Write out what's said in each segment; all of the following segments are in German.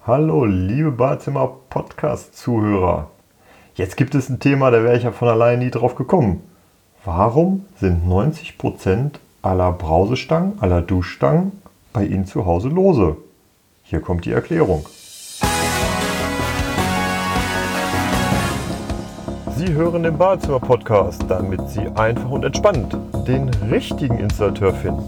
Hallo, liebe Badezimmer-Podcast-Zuhörer. Jetzt gibt es ein Thema, da wäre ich ja von allein nie drauf gekommen. Warum sind 90% aller Brausestangen, aller Duschstangen bei Ihnen zu Hause lose? Hier kommt die Erklärung. Sie hören den Badezimmer-Podcast, damit Sie einfach und entspannt den richtigen Installateur finden.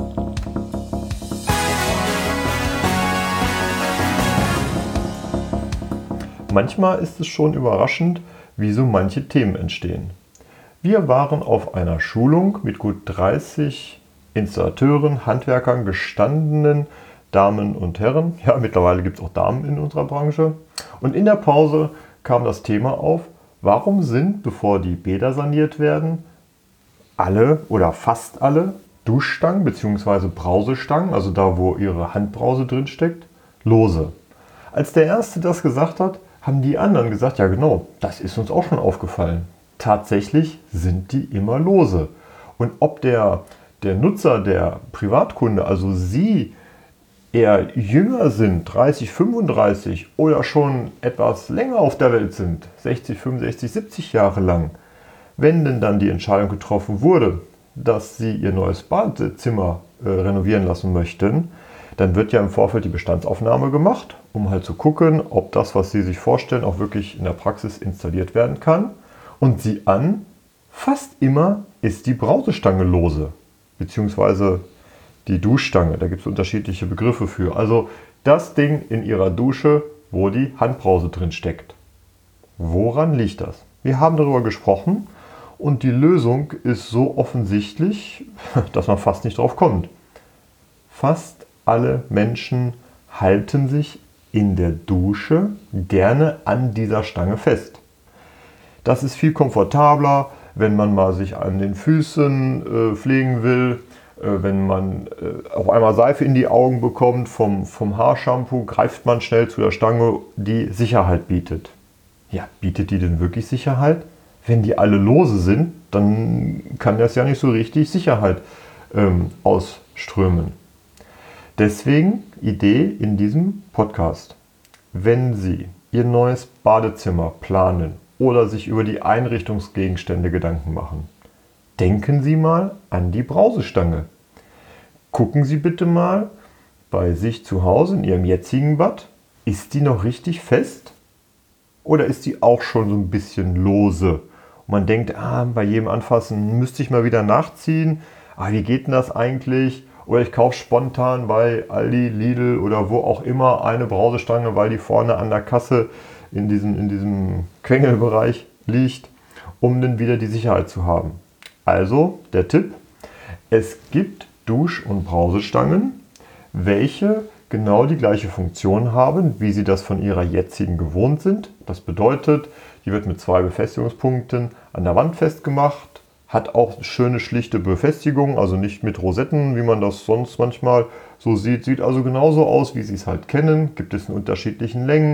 Manchmal ist es schon überraschend, wie so manche Themen entstehen. Wir waren auf einer Schulung mit gut 30 Installateuren, Handwerkern, gestandenen Damen und Herren. Ja, mittlerweile gibt es auch Damen in unserer Branche. Und in der Pause kam das Thema auf, warum sind, bevor die Bäder saniert werden, alle oder fast alle Duschstangen bzw. Brausestangen, also da, wo Ihre Handbrause drin steckt, lose. Als der Erste das gesagt hat, haben die anderen gesagt, ja genau, das ist uns auch schon aufgefallen. Tatsächlich sind die immer lose. Und ob der Nutzer, der Privatkunde, also Sie, eher jünger sind, 30, 35 oder schon etwas länger auf der Welt sind, 60, 65, 70 Jahre lang, wenn denn dann die Entscheidung getroffen wurde, dass Sie Ihr neues Badezimmer renovieren lassen möchten, dann wird ja im Vorfeld die Bestandsaufnahme gemacht, um halt zu gucken, ob das, was Sie sich vorstellen, auch wirklich in der Praxis installiert werden kann. Und sieh an, fast immer ist die Brausestange lose, beziehungsweise die Duschstange, da gibt es unterschiedliche Begriffe für. Also das Ding in Ihrer Dusche, wo die Handbrause drin steckt. Woran liegt das? Wir haben darüber gesprochen und die Lösung ist so offensichtlich, dass man fast nicht drauf kommt. Fast alle Menschen halten sich in der Dusche gerne an dieser Stange fest. Das ist viel komfortabler, wenn man mal sich an den Füßen pflegen will, wenn man auf einmal Seife in die Augen bekommt vom Haarshampoo, greift man schnell zu der Stange, die Sicherheit bietet. Ja, bietet die denn wirklich Sicherheit? Wenn die alle lose sind, dann kann das ja nicht so richtig Sicherheit ausströmen. Deswegen Idee in diesem Podcast. Wenn Sie Ihr neues Badezimmer planen oder sich über die Einrichtungsgegenstände Gedanken machen, denken Sie mal an die Brausestange. Gucken Sie bitte mal bei sich zu Hause in Ihrem jetzigen Bad. Ist die noch richtig fest? Oder ist die auch schon so ein bisschen lose? Und man denkt, bei jedem Anfassen müsste ich mal wieder nachziehen. Wie geht denn das eigentlich? Oder ich kaufe spontan bei Aldi, Lidl oder wo auch immer eine Brausestange, weil die vorne an der Kasse in diesem Quengelbereich liegt, um dann wieder die Sicherheit zu haben. Also der Tipp, es gibt Dusch- und Brausestangen, welche genau die gleiche Funktion haben, wie Sie das von Ihrer jetzigen gewohnt sind. Das bedeutet, die wird mit 2 Befestigungspunkten an der Wand festgemacht, hat auch schöne schlichte Befestigung, also nicht mit Rosetten, wie man das sonst manchmal so sieht. Sieht also genauso aus, wie Sie es halt kennen. Gibt es in unterschiedlichen Längen,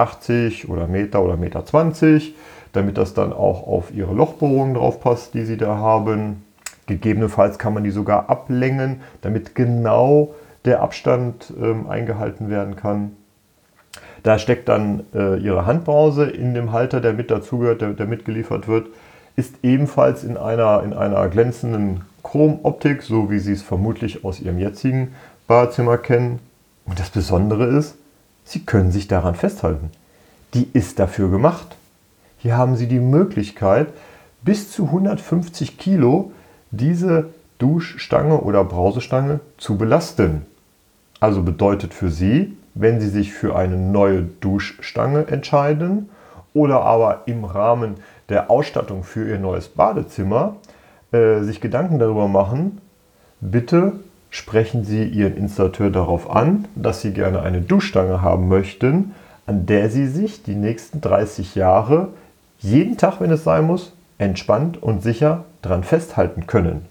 80 oder Meter oder Meter 20, damit das dann auch auf Ihre Lochbohrungen drauf passt, die Sie da haben. Gegebenenfalls kann man die sogar ablängen, damit genau der Abstand eingehalten werden kann. Da steckt dann Ihre Handbrause in dem Halter, der mit dazugehört, der mitgeliefert wird. Ist ebenfalls in einer glänzenden Chromoptik, so wie Sie es vermutlich aus Ihrem jetzigen Badezimmer kennen. Und das Besondere ist, Sie können sich daran festhalten. Die ist dafür gemacht. Hier haben Sie die Möglichkeit, bis zu 150 Kilo diese Duschstange oder Brausestange zu belasten. Also bedeutet für Sie, wenn Sie sich für eine neue Duschstange entscheiden oder aber im Rahmen der Ausstattung für Ihr neues Badezimmer sich Gedanken darüber machen, bitte sprechen Sie Ihren Installateur darauf an, dass Sie gerne eine Duschstange haben möchten, an der Sie sich die nächsten 30 Jahre jeden Tag, wenn es sein muss, entspannt und sicher dran festhalten können.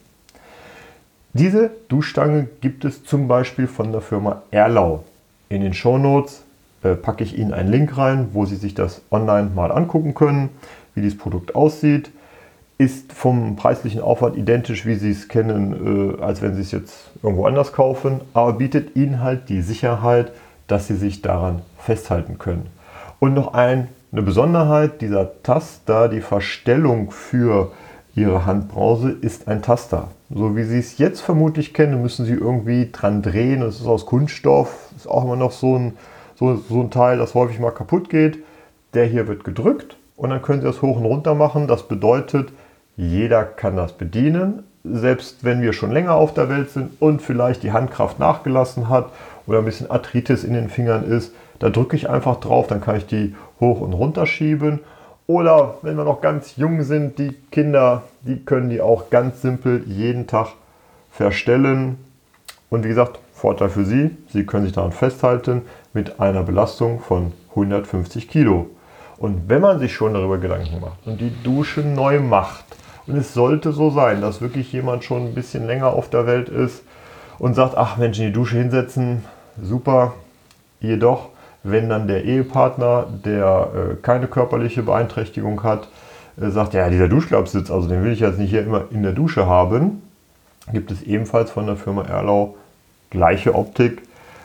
Diese Duschstange gibt es zum Beispiel von der Firma Erlau. In den Shownotes packe ich Ihnen einen Link rein, wo Sie sich das online mal angucken können, wie dieses Produkt aussieht. Ist vom preislichen Aufwand identisch, wie Sie es kennen, als wenn Sie es jetzt irgendwo anders kaufen, aber bietet Ihnen halt die Sicherheit, dass Sie sich daran festhalten können. Und noch eine Besonderheit, dieser Taster, die Verstellung für Ihre Handbrause ist ein Taster. So wie Sie es jetzt vermutlich kennen, müssen Sie irgendwie dran drehen. Es ist aus Kunststoff, ist auch immer noch so ein Teil, das häufig mal kaputt geht. Der hier wird gedrückt und dann können Sie das hoch und runter machen. Das bedeutet, jeder kann das bedienen. Selbst wenn wir schon länger auf der Welt sind und vielleicht die Handkraft nachgelassen hat oder ein bisschen Arthritis in den Fingern ist, da drücke ich einfach drauf, dann kann ich die hoch und runter schieben. Oder wenn wir noch ganz jung sind, die Kinder, die können die auch ganz simpel jeden Tag verstellen. Und wie gesagt, Vorteil für Sie, Sie können sich daran festhalten mit einer Belastung von 150 Kilo. Und wenn man sich schon darüber Gedanken macht und die Dusche neu macht, und es sollte so sein, dass wirklich jemand schon ein bisschen länger auf der Welt ist und sagt, ach Mensch, in die Dusche hinsetzen, super. Jedoch, wenn dann der Ehepartner, der keine körperliche Beeinträchtigung hat, sagt, ja, dieser Duschklappsitz, also den will ich jetzt nicht hier immer in der Dusche haben, gibt es ebenfalls von der Firma Erlau, gleiche Optik,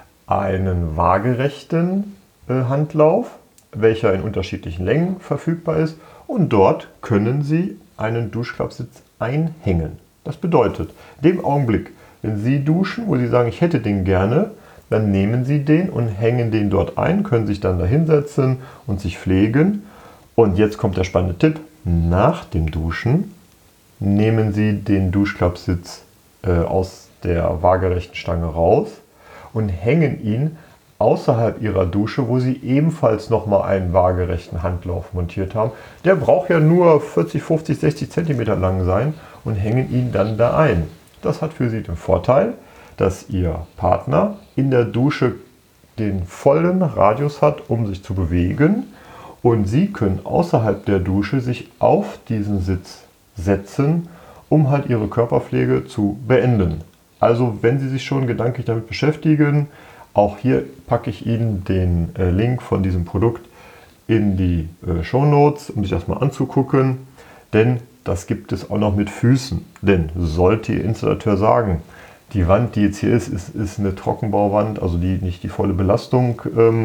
einen waagerechten Handlauf, welcher in unterschiedlichen Längen verfügbar ist. Und dort können Sie einen Duschklappsitz einhängen. Das bedeutet, in dem Augenblick, wenn Sie duschen, wo Sie sagen, ich hätte den gerne, dann nehmen Sie den und hängen den dort ein, können sich dann da hinsetzen und sich pflegen. Und jetzt kommt der spannende Tipp. Nach dem Duschen nehmen Sie den Duschklappsitz aus der waagerechten Stange raus und hängen ihn außerhalb Ihrer Dusche, wo Sie ebenfalls nochmal einen waagerechten Handlauf montiert haben. Der braucht ja nur 40, 50, 60 cm lang sein und hängen ihn dann da ein. Das hat für Sie den Vorteil, dass Ihr Partner in der Dusche den vollen Radius hat, um sich zu bewegen, und Sie können außerhalb der Dusche sich auf diesen Sitz setzen, um halt Ihre Körperpflege zu beenden. Also wenn Sie sich schon gedanklich damit beschäftigen, auch hier packe ich Ihnen den Link von diesem Produkt in die Shownotes, um sich das mal anzugucken, denn das gibt es auch noch mit Füßen. Denn sollte Ihr Installateur sagen, die Wand, die jetzt hier ist eine Trockenbauwand, also die nicht die volle Belastung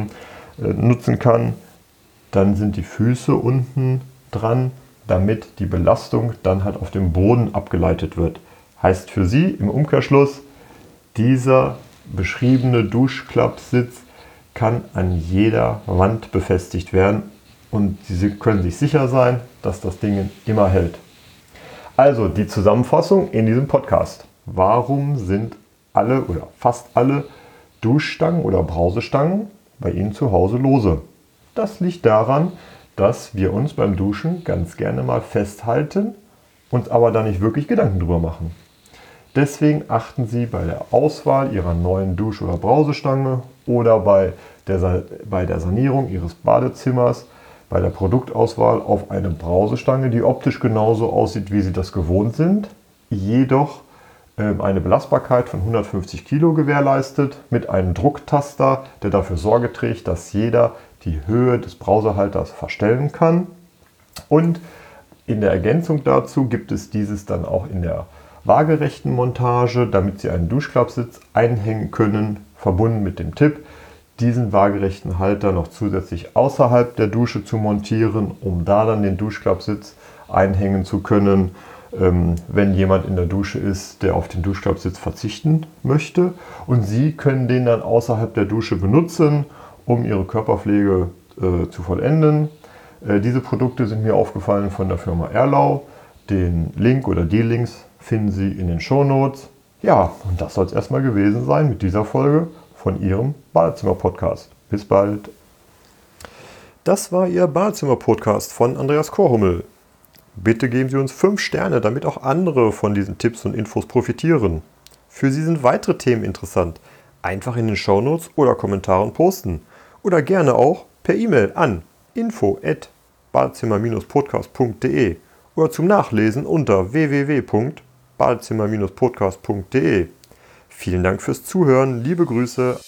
nutzen kann, dann sind die Füße unten dran, damit die Belastung dann halt auf dem Boden abgeleitet wird. Heißt für Sie im Umkehrschluss, dieser beschriebene Duschklappsitz kann an jeder Wand befestigt werden und Sie können sich sicher sein, dass das Ding immer hält. Also die Zusammenfassung in diesem Podcast. Warum sind alle oder fast alle Duschstangen oder Brausestangen bei Ihnen zu Hause lose? Das liegt daran, dass wir uns beim Duschen ganz gerne mal festhalten, uns aber da nicht wirklich Gedanken drüber machen. Deswegen achten Sie bei der Auswahl Ihrer neuen Dusch- oder Brausestange oder bei der Sanierung Ihres Badezimmers, bei der Produktauswahl auf eine Brausestange, die optisch genauso aussieht, wie Sie das gewohnt sind, jedoch eine Belastbarkeit von 150 Kilo gewährleistet, mit einem Drucktaster, der dafür Sorge trägt, dass jeder die Höhe des Brausehalters verstellen kann. Und in der Ergänzung dazu gibt es dieses dann auch in der waagerechten Montage, damit Sie einen Duschklappsitz einhängen können, verbunden mit dem Tipp, diesen waagerechten Halter noch zusätzlich außerhalb der Dusche zu montieren, um da dann den Duschklappsitz einhängen zu können, wenn jemand in der Dusche ist, der auf den Duschklappsitz verzichten möchte. Und Sie können den dann außerhalb der Dusche benutzen, um Ihre Körperpflege zu vollenden. Diese Produkte sind mir aufgefallen von der Firma Erlau. Den Link oder die Links finden Sie in den Shownotes. Ja, und das soll es erstmal gewesen sein mit dieser Folge von Ihrem Badezimmer-Podcast. Bis bald. Das war Ihr Badezimmer-Podcast von Andreas Korhummel. Bitte geben Sie uns 5 Sterne, damit auch andere von diesen Tipps und Infos profitieren. Für Sie sind weitere Themen interessant. Einfach in den Shownotes oder Kommentaren posten. Oder gerne auch per E-Mail an info@badezimmer-podcast.de oder zum Nachlesen unter www.badezimmer-podcast.de. Vielen Dank fürs Zuhören. Liebe Grüße.